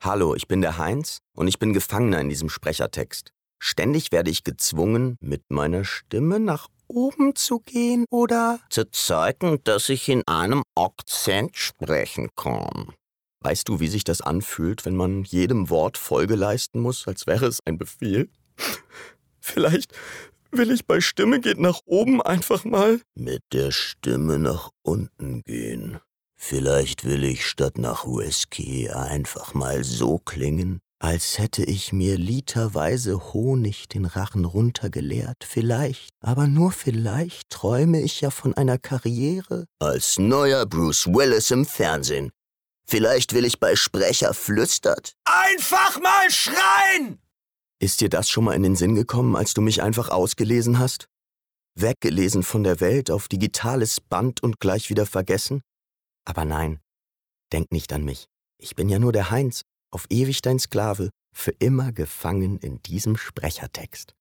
Hallo, ich bin der Heinz und ich bin Gefangener in diesem Sprechertext. Ständig werde ich gezwungen, mit meiner Stimme nach oben zu gehen oder zu zeigen, dass ich in einem Akzent sprechen kann. Weißt du, wie sich das anfühlt, wenn man jedem Wort Folge leisten muss, als wäre es ein Befehl? Vielleicht will ich bei Stimme geht nach oben einfach mal mit der Stimme nach unten gehen. Vielleicht will ich statt nach Whisky einfach mal so klingen, als hätte ich mir literweise Honig den Rachen runtergeleert. Vielleicht, aber nur vielleicht, träume ich ja von einer Karriere als neuer Bruce Willis im Fernsehen. Vielleicht will ich bei Sprecher flüstert einfach mal schreien! Ist dir das schon mal in den Sinn gekommen, als du mich einfach ausgelesen hast? Weggelesen von der Welt auf digitales Band und gleich wieder vergessen? Aber nein, denk nicht an mich. Ich bin ja nur der Heinz, auf ewig dein Sklave, für immer gefangen in diesem Sprechertext.